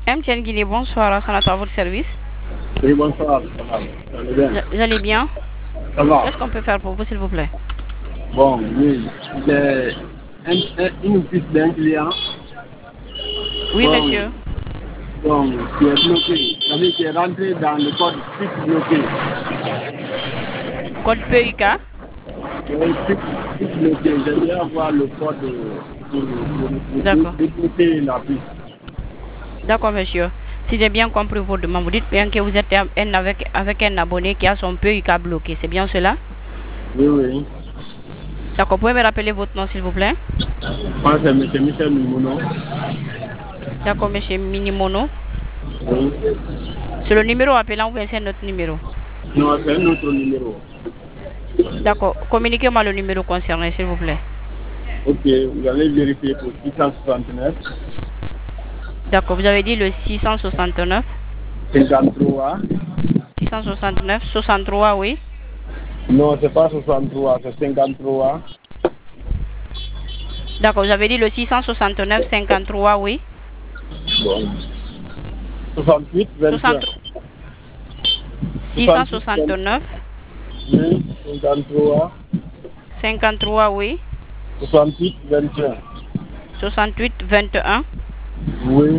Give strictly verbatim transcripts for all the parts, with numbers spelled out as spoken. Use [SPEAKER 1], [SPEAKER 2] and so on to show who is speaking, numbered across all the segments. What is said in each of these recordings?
[SPEAKER 1] M T N Guinée, bonsoir, ça à votre service.
[SPEAKER 2] Oui, bonsoir. Ça va bien?
[SPEAKER 1] Vous allez bien?
[SPEAKER 2] Ça va.
[SPEAKER 1] Qu'est-ce qu'on peut faire pour vous, s'il vous plaît?
[SPEAKER 2] Bon, oui. C'est un- un- une fille d'un client.
[SPEAKER 1] Oui,
[SPEAKER 2] Bon,
[SPEAKER 1] monsieur.
[SPEAKER 2] bon, qui est bloqué. Ça veut dire qu'il est rentré dans le code fixe bloqué.
[SPEAKER 1] Code P U K.
[SPEAKER 2] Oui, fixe, fixe bloqué. J'aimerais avoir le code pour, pour, pour
[SPEAKER 1] D'accord.
[SPEAKER 2] débloquer la piste.
[SPEAKER 1] D'accord, monsieur. Si j'ai bien compris votre demande, vous dites bien que vous êtes un- un- avec, avec un abonné qui a son P U K bloqué. C'est bien cela?
[SPEAKER 2] Oui, oui.
[SPEAKER 1] D'accord. Pouvez me rappeler votre nom, s'il vous plaît?
[SPEAKER 2] Moi, c'est M. Michel Mimouno.
[SPEAKER 1] D'accord, monsieur Minimono.
[SPEAKER 2] Oui.
[SPEAKER 1] C'est le numéro appelant ou bien c'est notre numéro?
[SPEAKER 2] Non, c'est un autre numéro.
[SPEAKER 1] D'accord. Communiquez-moi le numéro concerné, s'il vous plaît.
[SPEAKER 2] Ok, vous allez vérifier pour six cent soixante-neuf,
[SPEAKER 1] D'accord. Vous avez dit le six cent soixante-neuf,
[SPEAKER 2] cinquante-trois.
[SPEAKER 1] six cent soixante-neuf, soixante-trois, oui.
[SPEAKER 2] Non, c'est pas soixante-trois, c'est cinquante-trois.
[SPEAKER 1] D'accord. Vous avez dit le six cent soixante-neuf, cinquante-trois, oui.
[SPEAKER 2] Bon. soixante-huit, vingt et un.
[SPEAKER 1] soixante, six cent soixante-neuf,
[SPEAKER 2] Oui, cinquante-trois.
[SPEAKER 1] cinquante-trois, oui.
[SPEAKER 2] soixante-huit, vingt et un.
[SPEAKER 1] soixante-huit, vingt et un.
[SPEAKER 2] Oui.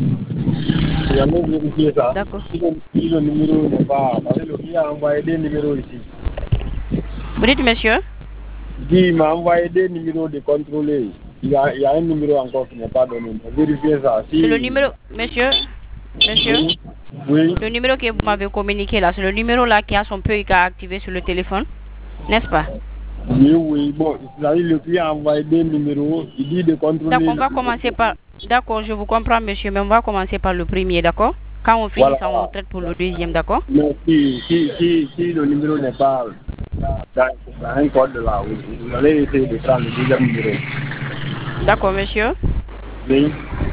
[SPEAKER 2] Vous allez vérifier ça.
[SPEAKER 1] D'accord.
[SPEAKER 2] Si le, si le numéro n'est pas. Parce que le client a envoyé des numéros ici.
[SPEAKER 1] Vous dites, monsieur?
[SPEAKER 2] Il dit, il m'a envoyé des numéros de contrôler. Il y a, il y a un numéro encore qui n'est pas donné. Vérifiez ça. Si,
[SPEAKER 1] C'est le numéro, monsieur? Monsieur?
[SPEAKER 2] oui. Oui.
[SPEAKER 1] Le numéro que vous m'avez communiqué là, c'est le numéro là qui a son P U K activé sur le téléphone, n'est-ce pas?
[SPEAKER 2] Oui, oui. Bon, c'est-à-dire le client a envoyé des numéros. Il dit de contrôler.
[SPEAKER 1] D'accord, on va commencer par... D'accord, je vous comprends, monsieur, mais on va commencer par le premier, d'accord? Quand on finit
[SPEAKER 2] Voilà.
[SPEAKER 1] ça, on traite pour le deuxième, d'accord?
[SPEAKER 2] Mais si, si, si, si le numéro n'est pas dans, dans un code là, vous, vous allez essayer de prendre le deuxième numéro.
[SPEAKER 1] D'accord, monsieur.
[SPEAKER 2] Oui.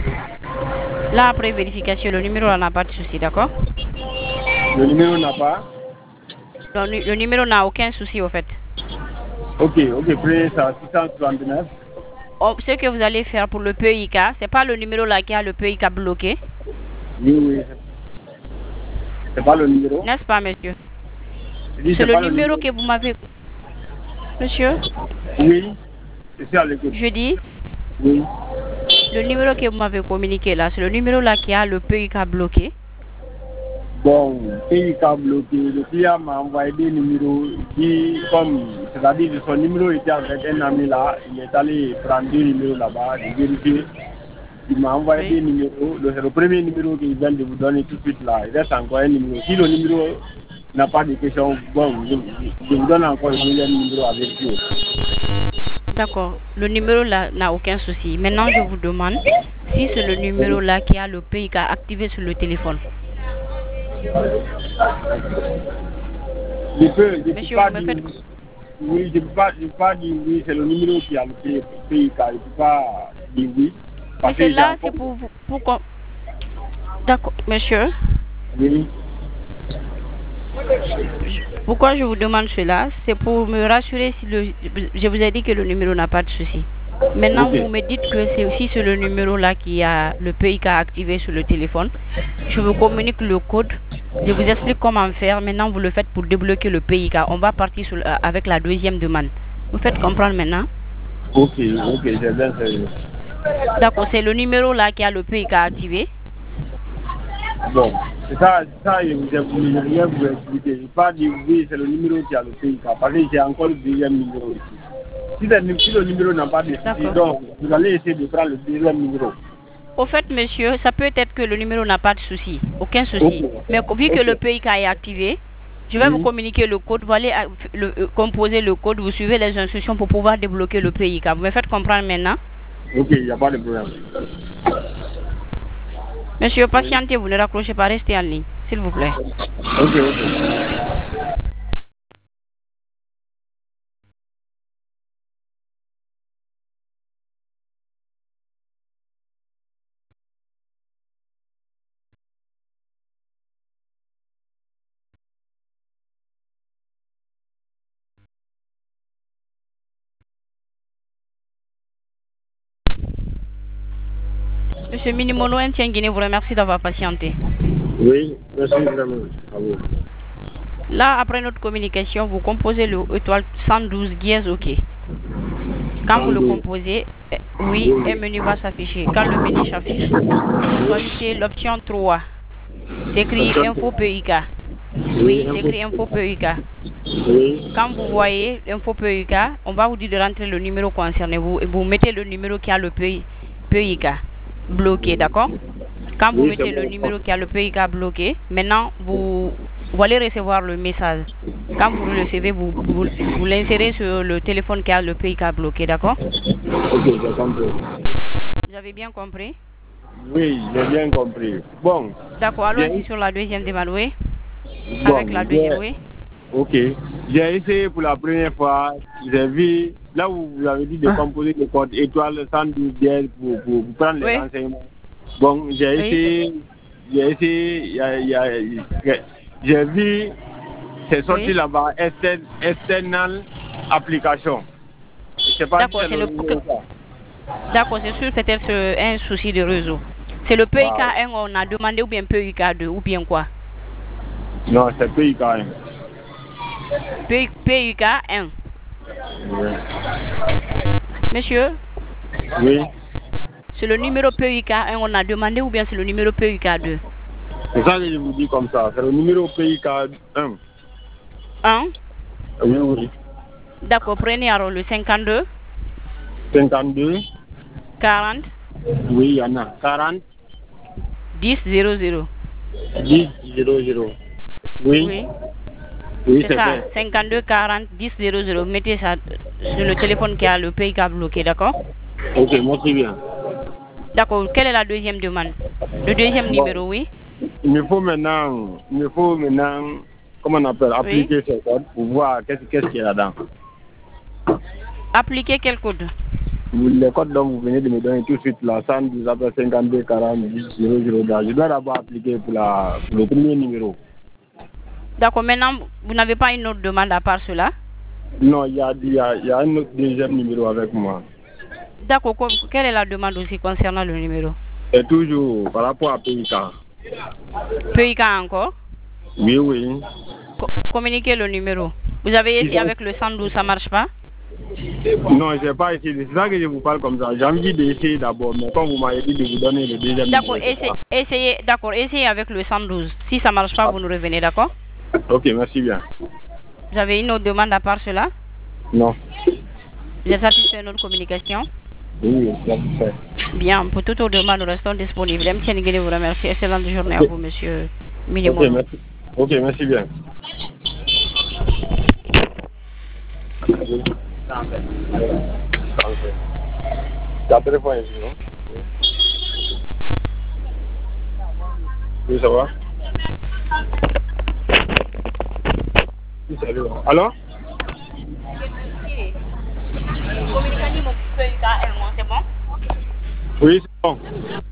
[SPEAKER 1] Là, après vérification, le numéro là n'a pas de souci, d'accord?
[SPEAKER 2] Le numéro n'a pas.
[SPEAKER 1] Le, nu- le numéro n'a aucun souci, au fait.
[SPEAKER 2] Ok, ok, prenez ça, six cent soixante-neuf.
[SPEAKER 1] Oh, ce que vous allez faire pour le P U K, c'est pas le numéro là qui a le P U K bloqué,
[SPEAKER 2] Oui, oui. C'est pas le numéro.
[SPEAKER 1] n'est-ce pas, monsieur?
[SPEAKER 2] Je dis,
[SPEAKER 1] C'est le
[SPEAKER 2] pas le
[SPEAKER 1] numéro que vous m'avez... Monsieur,
[SPEAKER 2] Oui, c'est ça l'écoute.
[SPEAKER 1] je dis,
[SPEAKER 2] Oui.
[SPEAKER 1] le numéro que vous m'avez communiqué là, c'est le numéro là qui a le P U K bloqué.
[SPEAKER 2] Bon, pays qu'a bloqué, le client m'a envoyé des numéros qui, comme, c'est-à-dire que son numéro était avec un ami là, il est allé prendre des numéros là-bas, il vérifier. Il m'a envoyé
[SPEAKER 1] Oui.
[SPEAKER 2] des numéros. Le, c'est le premier numéro qu'il vient de vous donner tout de suite là. Il reste encore un numéro. Si le numéro n'a pas de question, bon, je, je vous donne encore le deuxième numéro à vérifier.
[SPEAKER 1] D'accord. Le numéro là n'a aucun souci. Maintenant, je vous demande si c'est le numéro là qui a le P U K activé sur le téléphone.
[SPEAKER 2] Je peux, je
[SPEAKER 1] Monsieur,
[SPEAKER 2] peux pas
[SPEAKER 1] vous me
[SPEAKER 2] dire
[SPEAKER 1] faites...
[SPEAKER 2] oui, je peux pas, je peux pas dire oui, c'est le numéro qui a le P I K. Je peux pas dire oui.
[SPEAKER 1] Mais
[SPEAKER 2] Parce
[SPEAKER 1] c'est
[SPEAKER 2] que j'ai
[SPEAKER 1] là,
[SPEAKER 2] encore...
[SPEAKER 1] c'est pour vous... Pour qu'on- D'accord, monsieur.
[SPEAKER 2] Oui.
[SPEAKER 1] Pourquoi je vous demande cela? C'est pour me rassurer si le... Je vous ai dit que le numéro n'a pas de souci. Maintenant,
[SPEAKER 2] Ok.
[SPEAKER 1] vous me dites que c'est aussi sur le numéro là qui a le P I K activé sur le téléphone. Je vous communique le code. Je vous explique comment faire. Maintenant, vous le faites pour débloquer le P I K. On va partir sur, euh, avec la deuxième demande. Vous faites comprendre maintenant?
[SPEAKER 2] Ok, ok, j'ai bien sérieux.
[SPEAKER 1] D'accord, c'est le numéro là qui a le P I K activé.
[SPEAKER 2] Bon, c'est ça, c'est ça, je vous ai voulu, je viens vous expliquer. Je ne pas dire oui, c'est le numéro qui a le P I K. Parce que j'ai encore le deuxième numéro ici. Si le, si le numéro n'a pas de souci,
[SPEAKER 1] D'accord.
[SPEAKER 2] donc vous allez essayer de prendre le deuxième numéro.
[SPEAKER 1] Au fait, monsieur, ça peut être que le numéro n'a pas de souci. Aucun souci.
[SPEAKER 2] Ok.
[SPEAKER 1] Mais vu que
[SPEAKER 2] Ok.
[SPEAKER 1] le P I K est activé, je vais vous
[SPEAKER 2] Oui.
[SPEAKER 1] communiquer le code. Vous allez euh, le- euh, composer le code. Vous suivez les instructions pour pouvoir débloquer le P I K. Vous me faites comprendre maintenant?
[SPEAKER 2] Ok, il n'y a pas de problème.
[SPEAKER 1] Monsieur, patientez, vous ne raccrochez pas, restez en ligne, s'il vous plaît.
[SPEAKER 2] Ok, ok.
[SPEAKER 1] Monsieur Minimono Ntien Guinée vous remercie d'avoir patienté.
[SPEAKER 2] Oui, merci vraiment. À vous.
[SPEAKER 1] Là, après notre communication, vous composez le étoile cent douze dièse OK. Quand vous le composez, euh, oui, un menu va s'afficher. Quand le menu s'affiche, vous choisissez l'option trois. C'est écrit Info P I K. Oui, c'est écrit Info P I K.
[SPEAKER 2] Oui.
[SPEAKER 1] Quand vous voyez Info P I K, on va vous dire de rentrer le numéro concerné. Vous, vous mettez le numéro qui a le P I K bloqué, d'accord? Quand vous
[SPEAKER 2] Oui,
[SPEAKER 1] mettez le
[SPEAKER 2] bon.
[SPEAKER 1] numéro qui a le P I K bloqué, maintenant vous, vous allez recevoir le message. Quand vous le recevez, vous, vous, vous l'insérez sur le téléphone qui a le P I K bloqué, d'accord?
[SPEAKER 2] Ok, j'ai compris.
[SPEAKER 1] Vous avez bien compris?
[SPEAKER 2] Oui, j'ai bien compris. Bon.
[SPEAKER 1] D'accord, allons-y sur la deuxième demande, oui. Bon, avec la deuxième, oui.
[SPEAKER 2] Ok. J'ai essayé pour la première fois. J'ai vu, là où vous avez dit de
[SPEAKER 1] ah.
[SPEAKER 2] composer le code étoile cent douze dièse pour, pour, pour prendre les
[SPEAKER 1] oui.
[SPEAKER 2] renseignements. Bon, j'ai
[SPEAKER 1] oui.
[SPEAKER 2] essayé, j'ai essayé, y a, y a, j'ai vu, c'est sorti oui. là-bas, external application.
[SPEAKER 1] D'accord, c'est le... D'accord, c'est sûr, peut-être un souci de réseau. C'est le P I K un, wow. On a demandé, ou bien P I K deux, ou bien quoi?
[SPEAKER 2] Non, c'est P I K un.
[SPEAKER 1] P I K un.
[SPEAKER 2] Oui.
[SPEAKER 1] Monsieur?
[SPEAKER 2] Oui.
[SPEAKER 1] C'est le numéro P I K un, on a demandé, ou bien c'est le numéro P I K deux?
[SPEAKER 2] C'est ça que je vous dis comme ça, c'est le numéro P I K un.
[SPEAKER 1] un?
[SPEAKER 2] Oui, oui.
[SPEAKER 1] D'accord, prenez alors le cinquante-deux.
[SPEAKER 2] cinquante-deux.
[SPEAKER 1] quarante.
[SPEAKER 2] Oui, il y en a. quarante.
[SPEAKER 1] dix zéro zéro.
[SPEAKER 2] dix zéro zéro. Oui.
[SPEAKER 1] Oui,
[SPEAKER 2] oui
[SPEAKER 1] c'est ça. Fait. cinquante-deux quarante dix zéro zéro. Mettez ça sur le téléphone qui a le P I K bloqué, d'accord?
[SPEAKER 2] Ok, merci bien.
[SPEAKER 1] D'accord, quelle est la deuxième demande? Le deuxième bon. numéro, oui.
[SPEAKER 2] Il me faut maintenant, il me faut maintenant, comment on appelle, appliquer oui. ce code pour voir qu'est-ce qu'est-ce qu'il y a là-dedans.
[SPEAKER 1] Appliquer quel code?
[SPEAKER 2] Le code dont vous venez de me donner tout de suite, là, cent douze après cinquante-deux quarante dix zéro zéro. Je dois d'abord appliquer pour, la, pour le premier numéro.
[SPEAKER 1] D'accord, maintenant, vous n'avez pas une autre demande à part cela?
[SPEAKER 2] Non, il y a, y, a, y a un autre deuxième numéro avec moi. D'accord,
[SPEAKER 1] quelle est la demande aussi concernant le numéro?
[SPEAKER 2] C'est toujours par rapport à P I K.
[SPEAKER 1] P I K encore?
[SPEAKER 2] Oui, oui.
[SPEAKER 1] Co communiquez le numéro. Vous avez essayé avec le cent douze, ça ne marche pas?
[SPEAKER 2] Non, je n'ai pas essayé. C'est ça que je vous parle comme ça. J'ai envie d'essayer d'abord, mais quand vous m'avez dit de vous donner le deuxième numéro.
[SPEAKER 1] D'accord, essayez, essayez, d'accord, essayez avec le cent douze. Si ça ne marche pas, ah. vous nous revenez, d'accord?
[SPEAKER 2] Ok, merci bien.
[SPEAKER 1] Vous avez une autre demande à part cela?
[SPEAKER 2] Non.
[SPEAKER 1] Vous êtes satisfait de notre communication?
[SPEAKER 2] Oui, satisfait.
[SPEAKER 1] Bien, pour toute autre demande, nous restons disponibles. M. Tienguele vous remercie. Excellente journée okay. à vous, monsieur Minimono.
[SPEAKER 2] Ok, merci. Ok, merci bien. T'as téléphone ici, non? Oui, ça va? Oui, salut. Allô?
[SPEAKER 1] C'est bon?
[SPEAKER 2] Oui, c'est bon.